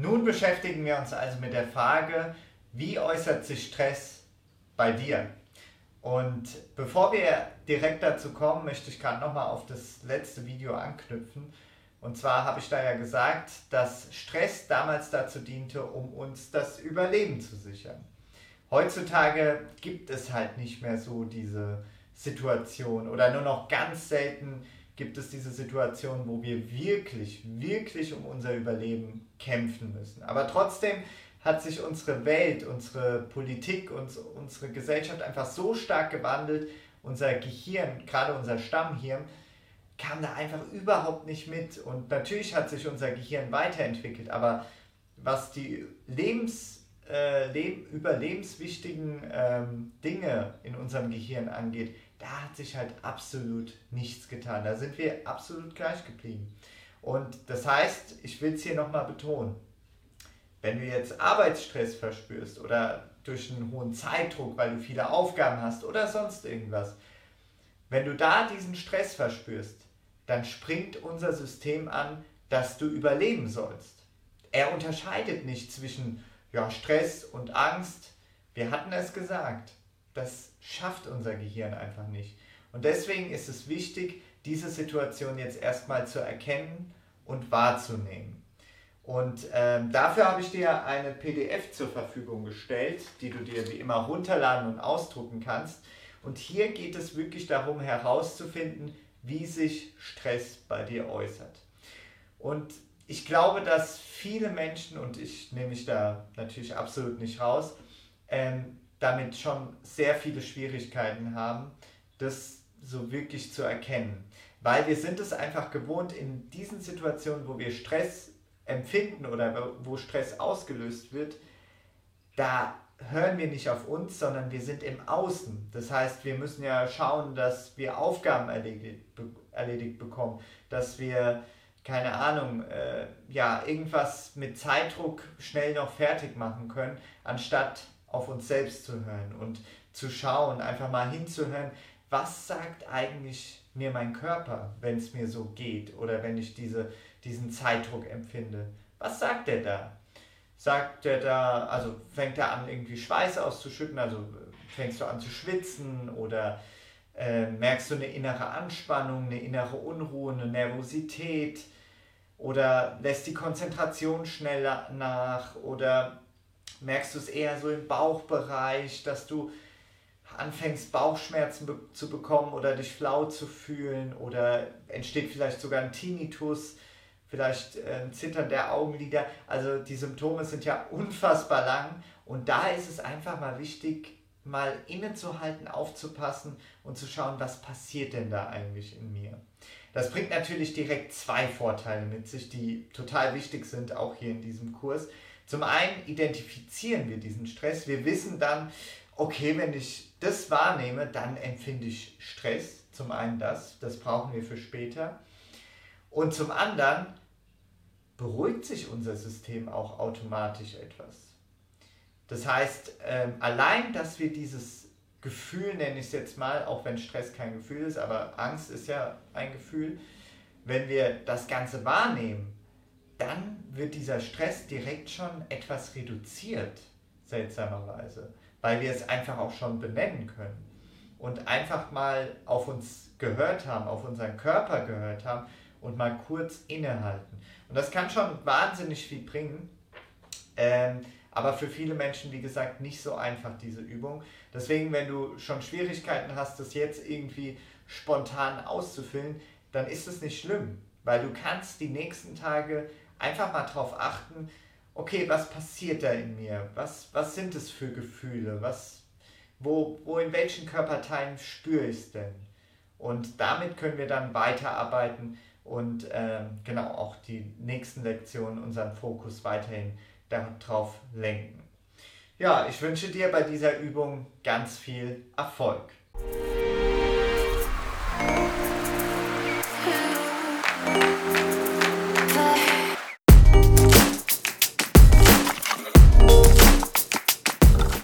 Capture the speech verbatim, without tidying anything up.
Nun beschäftigen wir uns also mit der Frage, wie äußert sich Stress bei dir? Und bevor wir direkt dazu kommen, möchte ich gerade nochmal auf das letzte Video anknüpfen. Und zwar habe ich da ja gesagt, dass Stress damals dazu diente, um uns das Überleben zu sichern. Heutzutage gibt es halt nicht mehr so diese Situation oder nur noch ganz selten gibt es diese Situation, wo wir wirklich, wirklich um unser Überleben kämpfen müssen. Aber trotzdem hat sich unsere Welt, unsere Politik und unsere Gesellschaft einfach so stark gewandelt, unser Gehirn, gerade unser Stammhirn, kam da einfach überhaupt nicht mit. Und natürlich hat sich unser Gehirn weiterentwickelt, aber was die Lebens, äh, leb, überlebenswichtigen ähm, Dinge in unserem Gehirn angeht, da hat sich halt absolut nichts getan. Da sind wir absolut gleich geblieben. Und das heißt, ich will es hier nochmal betonen, wenn du jetzt Arbeitsstress verspürst oder durch einen hohen Zeitdruck, weil du viele Aufgaben hast oder sonst irgendwas, wenn du da diesen Stress verspürst, dann springt unser System an, dass du überleben sollst. Er unterscheidet nicht zwischen ja, Stress und Angst. Wir hatten es gesagt. Das schafft unser Gehirn einfach nicht. Und deswegen ist es wichtig, diese Situation jetzt erstmal zu erkennen und wahrzunehmen. Und ähm, dafür habe ich dir eine P D F zur Verfügung gestellt, die du dir wie immer runterladen und ausdrucken kannst. Und hier geht es wirklich darum herauszufinden, wie sich Stress bei dir äußert. Und ich glaube, dass viele Menschen, und ich nehme mich da natürlich absolut nicht raus, ähm, damit schon sehr viele Schwierigkeiten haben, das so wirklich zu erkennen. Weil wir sind es einfach gewohnt, in diesen Situationen, wo wir Stress empfinden oder wo Stress ausgelöst wird, da hören wir nicht auf uns, sondern wir sind im Außen. Das heißt, wir müssen ja schauen, dass wir Aufgaben erledigt, erledigt bekommen, dass wir, keine Ahnung, äh, ja, irgendwas mit Zeitdruck schnell noch fertig machen können, anstatt auf uns selbst zu hören und zu schauen, einfach mal hinzuhören, was sagt eigentlich mir mein Körper, wenn es mir so geht oder wenn ich diese, diesen Zeitdruck empfinde. Was sagt der da? Sagt der da, also fängt er an irgendwie Schweiß auszuschütten, also fängst du an zu schwitzen oder äh, merkst du eine innere Anspannung, eine innere Unruhe, eine Nervosität oder lässt die Konzentration schneller nach oder merkst du es eher so im Bauchbereich, dass du anfängst Bauchschmerzen be- zu bekommen oder dich flau zu fühlen oder entsteht vielleicht sogar ein Tinnitus, vielleicht äh, ein Zittern der Augenlider. Also die Symptome sind ja unfassbar lang und da ist es einfach mal wichtig, mal innezuhalten, aufzupassen und zu schauen, was passiert denn da eigentlich in mir. Das bringt natürlich direkt zwei Vorteile mit sich, die total wichtig sind, auch hier in diesem Kurs. Zum einen identifizieren wir diesen Stress. Wir wissen dann, okay, wenn ich das wahrnehme, dann empfinde ich Stress. Zum einen das, das brauchen wir für später. Und zum anderen beruhigt sich unser System auch automatisch etwas. Das heißt, ähm, allein, dass wir dieses Gefühl, nenne ich es jetzt mal, auch wenn Stress kein Gefühl ist, aber Angst ist ja ein Gefühl, wenn wir das Ganze wahrnehmen, dann wird dieser Stress direkt schon etwas reduziert, seltsamerweise, weil wir es einfach auch schon benennen können und einfach mal auf uns gehört haben, auf unseren Körper gehört haben und mal kurz innehalten. Und das kann schon wahnsinnig viel bringen, ähm, aber für viele Menschen, wie gesagt, nicht so einfach, diese Übung. Deswegen, wenn du schon Schwierigkeiten hast, das jetzt irgendwie spontan auszufüllen, dann ist es nicht schlimm, weil du kannst die nächsten Tage einfach mal darauf achten, okay, was passiert da in mir? Was, was sind es für Gefühle? Was, wo, wo in welchen Körperteilen spüre ich es denn? Und damit können wir dann weiterarbeiten und ähm, genau auch die nächsten Lektionen unseren Fokus weiterhin darauf lenken. Ja, ich wünsche dir bei dieser Übung ganz viel Erfolg.